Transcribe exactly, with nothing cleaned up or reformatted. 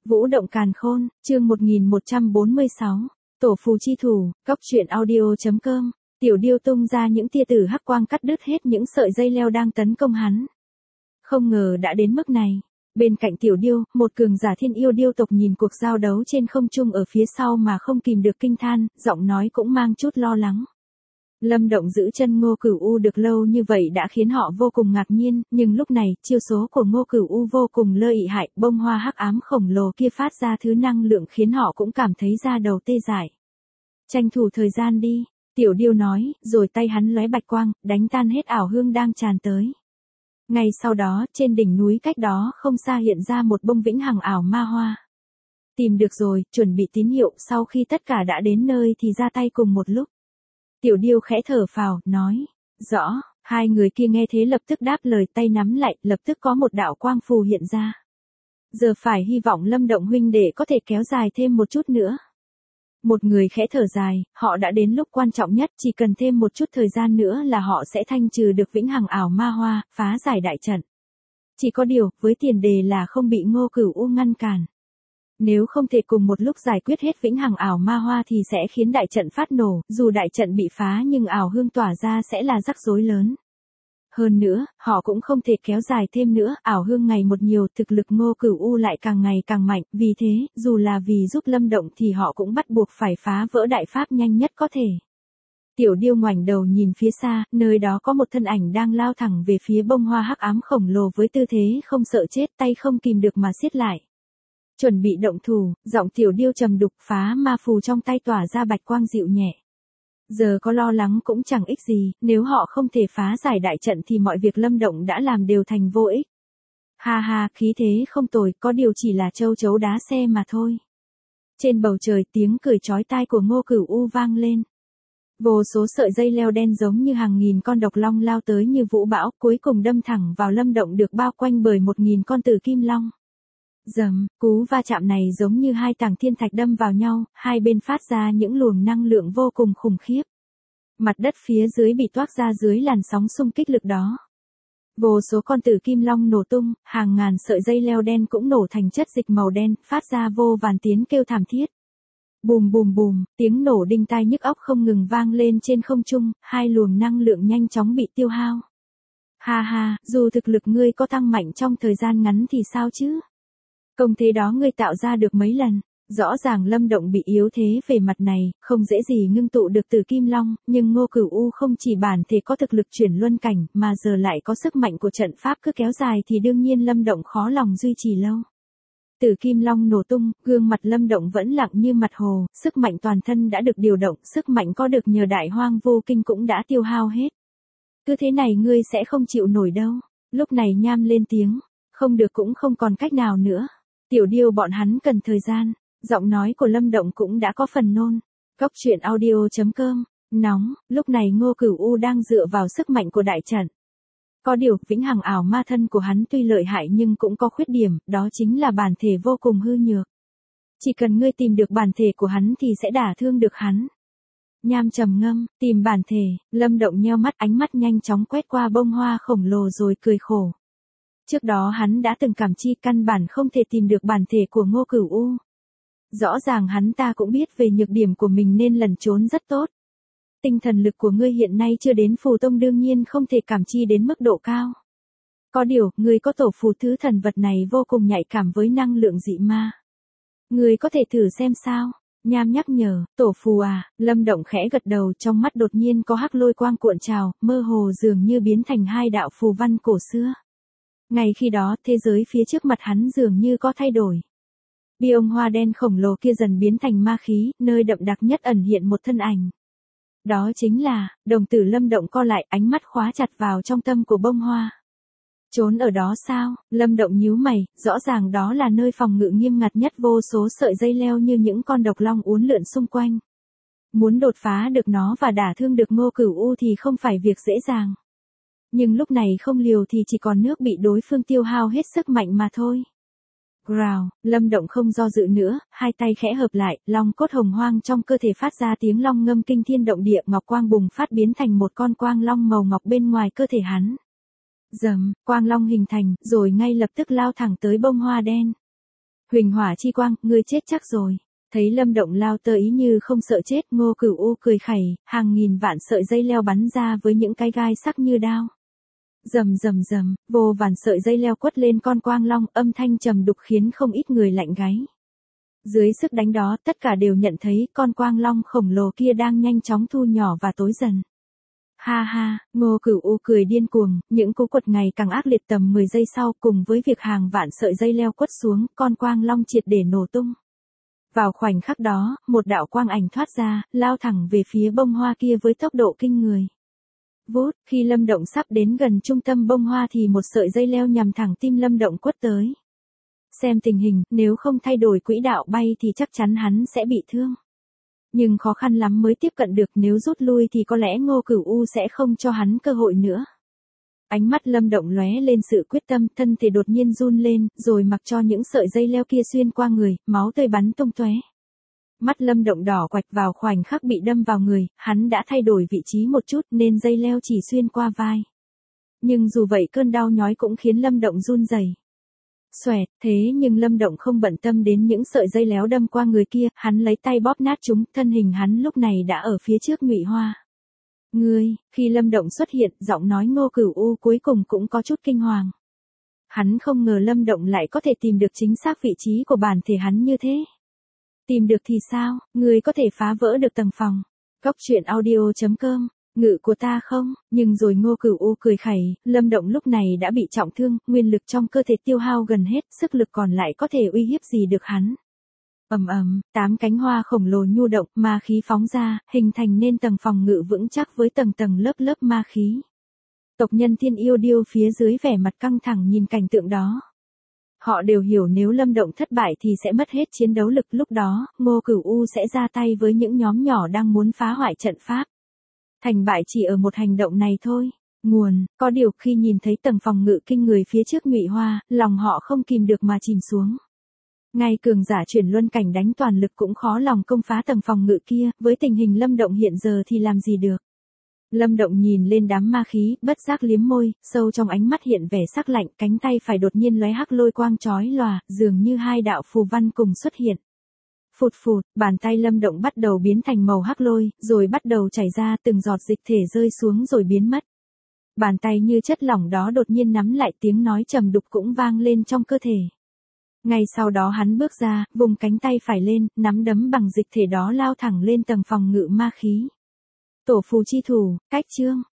Vũ động càn khôn, chương một nghìn một trăm bốn mươi sáu, Tổ phù chi thủ, góc truyện audio.com, Tiểu Điêu tung ra những tia tử hắc quang cắt đứt hết những sợi dây leo đang tấn công hắn. Không ngờ đã đến mức này. Bên cạnh Tiểu Điêu, một cường giả thiên yêu điêu tộc nhìn cuộc giao đấu trên không trung ở phía sau mà không kìm được kinh than, giọng nói cũng mang chút lo lắng. Lâm Động giữ chân Ngô Cửu U được lâu như vậy đã khiến họ vô cùng ngạc nhiên, nhưng lúc này, chiêu số của Ngô Cửu U vô cùng lơ ị hại, bông hoa hắc ám khổng lồ kia phát ra thứ năng lượng khiến họ cũng cảm thấy da đầu tê dại. Tranh thủ thời gian đi, Tiểu Điêu nói, rồi tay hắn lóe bạch quang, đánh tan hết ảo hương đang tràn tới. Ngay sau đó, trên đỉnh núi cách đó không xa hiện ra một bông vĩnh hằng ảo ma hoa. Tìm được rồi, chuẩn bị tín hiệu, sau khi tất cả đã đến nơi thì ra tay cùng một lúc. Tiểu Điêu khẽ thở phào, nói, rõ, hai người kia nghe thế lập tức đáp lời, tay nắm lại, lập tức có một đạo quang phù hiện ra. Giờ phải hy vọng Lâm Động huynh đệ có thể kéo dài thêm một chút nữa. Một người khẽ thở dài, họ đã đến lúc quan trọng nhất, chỉ cần thêm một chút thời gian nữa là họ sẽ thanh trừ được vĩnh hằng ảo ma hoa, phá giải đại trận. Chỉ có điều, với tiền đề là không bị Ngô Cửu U ngăn cản. Nếu không thể cùng một lúc giải quyết hết vĩnh hằng ảo ma hoa thì sẽ khiến đại trận phát nổ, dù đại trận bị phá nhưng ảo hương tỏa ra sẽ là rắc rối lớn. Hơn nữa, họ cũng không thể kéo dài thêm nữa, ảo hương ngày một nhiều, thực lực Ngô Cửu U lại càng ngày càng mạnh, vì thế, dù là vì giúp Lâm Động thì họ cũng bắt buộc phải phá vỡ đại pháp nhanh nhất có thể. Tiểu Điêu ngoảnh đầu nhìn phía xa, nơi đó có một thân ảnh đang lao thẳng về phía bông hoa hắc ám khổng lồ với tư thế không sợ chết, tay không kìm được mà siết lại. Chuẩn bị động thủ, giọng Tiểu Điêu trầm đục, phá ma phù trong tay tỏa ra bạch quang dịu nhẹ. Giờ có lo lắng cũng chẳng ích gì, nếu họ không thể phá giải đại trận thì mọi việc Lâm Động đã làm đều thành vô ích. Ha ha, khí thế không tồi, có điều chỉ là châu chấu đá xe mà thôi. Trên bầu trời tiếng cười chói tai của Ngô Cửu U vang lên. Vô số sợi dây leo đen giống như hàng nghìn con độc long lao tới như vũ bão, cuối cùng đâm thẳng vào Lâm Động được bao quanh bởi một nghìn con tử kim long. Dầm, cú va chạm này giống như hai tảng thiên thạch đâm vào nhau, hai bên phát ra những luồng năng lượng vô cùng khủng khiếp. Mặt đất phía dưới bị toác ra dưới làn sóng xung kích lực đó. Vô số con tử kim long nổ tung, hàng ngàn sợi dây leo đen cũng nổ thành chất dịch màu đen, phát ra vô vàn tiếng kêu thảm thiết. Bùm bùm bùm, tiếng nổ đinh tai nhức óc không ngừng vang lên trên không trung, hai luồng năng lượng nhanh chóng bị tiêu hao. Ha ha, dù thực lực ngươi có tăng mạnh trong thời gian ngắn thì sao chứ? Công thế đó ngươi tạo ra được mấy lần, rõ ràng Lâm Động bị yếu thế về mặt này, không dễ gì ngưng tụ được Tử Kim Long, nhưng Ngô Cửu U không chỉ bản thể có thực lực chuyển luân cảnh, mà giờ lại có sức mạnh của trận pháp cứ kéo dài thì đương nhiên Lâm Động khó lòng duy trì lâu. Tử Kim Long nổ tung, gương mặt Lâm Động vẫn lặng như mặt hồ, sức mạnh toàn thân đã được điều động, sức mạnh có được nhờ Đại Hoang Vô Kinh cũng đã tiêu hao hết. Cứ thế này ngươi sẽ không chịu nổi đâu. Lúc này Nham lên tiếng, không được cũng không còn cách nào nữa. Tiểu Điêu bọn hắn cần thời gian, giọng nói của Lâm Động cũng đã có phần nôn. Góc truyện audio.com, nóng, lúc này Ngô Cửu U đang dựa vào sức mạnh của đại trận. Có điều, vĩnh hằng ảo ma thân của hắn tuy lợi hại nhưng cũng có khuyết điểm, đó chính là bản thể vô cùng hư nhược. Chỉ cần ngươi tìm được bản thể của hắn thì sẽ đả thương được hắn. Nham trầm ngâm, tìm bản thể, Lâm Động nheo mắt, ánh mắt nhanh chóng quét qua bông hoa khổng lồ rồi cười khổ. Trước đó hắn đã từng cảm chi căn bản không thể tìm được bản thể của Ngô Cửu U. Rõ ràng hắn ta cũng biết về nhược điểm của mình nên lẩn trốn rất tốt. Tinh thần lực của ngươi hiện nay chưa đến phù tông đương nhiên không thể cảm chi đến mức độ cao. Có điều, ngươi có tổ phù thứ thần vật này vô cùng nhạy cảm với năng lượng dị ma. Ngươi có thể thử xem sao? Nham nhắc nhở, tổ phù à, Lâm Động khẽ gật đầu, trong mắt đột nhiên có hắc lôi quang cuộn trào, mơ hồ dường như biến thành hai đạo phù văn cổ xưa. Ngay khi đó, thế giới phía trước mặt hắn dường như có thay đổi. Biông hoa đen khổng lồ kia dần biến thành ma khí, nơi đậm đặc nhất ẩn hiện một thân ảnh. Đó chính là, đồng tử Lâm Động co lại, ánh mắt khóa chặt vào trong tâm của bông hoa. Trốn ở đó sao? Lâm Động nhíu mày, rõ ràng đó là nơi phòng ngự nghiêm ngặt nhất, vô số sợi dây leo như những con độc long uốn lượn xung quanh. Muốn đột phá được nó và đả thương được Ngô Cửu U thì không phải việc dễ dàng. Nhưng lúc này không liều thì chỉ còn nước bị đối phương tiêu hao hết sức mạnh mà thôi. Growl, Lâm Động không do dự nữa, hai tay khẽ hợp lại, long cốt hồng hoang trong cơ thể phát ra tiếng long ngâm kinh thiên động địa, ngọc quang bùng phát biến thành một con quang long màu ngọc bên ngoài cơ thể hắn. Dầm, quang long hình thành, rồi ngay lập tức lao thẳng tới bông hoa đen. Huỳnh hỏa chi quang, ngươi chết chắc rồi. Thấy Lâm Động lao tới như không sợ chết, Ngô Cửu U cười khẩy, hàng nghìn vạn sợi dây leo bắn ra với những cái gai sắc như đao. Rầm rầm rầm, vô vàn sợi dây leo quất lên con quang long, âm thanh trầm đục khiến không ít người lạnh gáy. Dưới sức đánh đó, tất cả đều nhận thấy con quang long khổng lồ kia đang nhanh chóng thu nhỏ và tối dần. Ha ha, Ngô Cửu U cười điên cuồng, những cú quật ngày càng ác liệt. Tầm mười giây sau, cùng với việc hàng vạn sợi dây leo quất xuống, con quang long triệt để nổ tung. Vào khoảnh khắc đó, một đạo quang ảnh thoát ra, lao thẳng về phía bông hoa kia với tốc độ kinh người. Vút, khi Lâm Động sắp đến gần trung tâm bông hoa thì một sợi dây leo nhằm thẳng tim Lâm Động quất tới. Xem tình hình, nếu không thay đổi quỹ đạo bay thì chắc chắn hắn sẽ bị thương. Nhưng khó khăn lắm mới tiếp cận được, nếu rút lui thì có lẽ Ngô Cửu U sẽ không cho hắn cơ hội nữa. Ánh mắt Lâm Động lóe lên sự quyết tâm, thân thể đột nhiên run lên, rồi mặc cho những sợi dây leo kia xuyên qua người, máu tươi bắn tung tóe. Mắt Lâm Động đỏ quạch. Vào khoảnh khắc bị đâm vào người, hắn đã thay đổi vị trí một chút nên dây leo chỉ xuyên qua vai. Nhưng dù vậy cơn đau nhói cũng khiến Lâm Động run rẩy. Xoẹt, thế nhưng Lâm Động không bận tâm đến những sợi dây léo đâm qua người kia, hắn lấy tay bóp nát chúng, thân hình hắn lúc này đã ở phía trước Ngụy Hoa. Ngươi, khi Lâm Động xuất hiện, giọng nói Ngô Cửu U cuối cùng cũng có chút kinh hoàng. Hắn không ngờ Lâm Động lại có thể tìm được chính xác vị trí của bản thể hắn như thế. Tìm được thì sao, ngươi có thể phá vỡ được tầng phòng. Góc truyện audio chấm com, ngự của ta không, nhưng rồi Ngô Cửu U cười khẩy, Lâm Động lúc này đã bị trọng thương, nguyên lực trong cơ thể tiêu hao gần hết, sức lực còn lại có thể uy hiếp gì được hắn. Ầm ầm, tám cánh hoa khổng lồ nhu động, ma khí phóng ra, hình thành nên tầng phòng ngự vững chắc với tầng tầng lớp lớp ma khí. Tộc nhân Thiên Yêu Điêu phía dưới vẻ mặt căng thẳng nhìn cảnh tượng đó. Họ đều hiểu nếu Lâm Động thất bại thì sẽ mất hết chiến đấu lực, lúc đó, Ngô Cửu U sẽ ra tay với những nhóm nhỏ đang muốn phá hoại trận pháp. Thành bại chỉ ở một hành động này thôi. Nguồn, có điều khi nhìn thấy tầng phòng ngự kinh người phía trước Ngụy Hoa, lòng họ không kìm được mà chìm xuống. Ngay cường giả chuyển luân cảnh đánh toàn lực cũng khó lòng công phá tầng phòng ngự kia, với tình hình Lâm Động hiện giờ thì làm gì được. Lâm Động nhìn lên đám ma khí, bất giác liếm môi, sâu trong ánh mắt hiện vẻ sắc lạnh, cánh tay phải đột nhiên lóe hắc lôi quang chói lòa, dường như hai đạo phù văn cùng xuất hiện. Phụt phụt, bàn tay Lâm Động bắt đầu biến thành màu hắc lôi, rồi bắt đầu chảy ra từng giọt dịch thể rơi xuống rồi biến mất. Bàn tay như chất lỏng đó đột nhiên nắm lại, tiếng nói trầm đục cũng vang lên trong cơ thể. Ngay sau đó hắn bước ra, vùng cánh tay phải lên, nắm đấm bằng dịch thể đó lao thẳng lên tầng phòng ngự ma khí. Tổ phù chi thủ, cách chương.